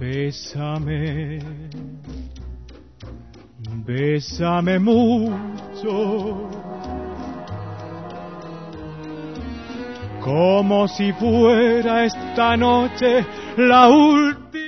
Bésame, bésame mucho, como si fuera esta noche la última.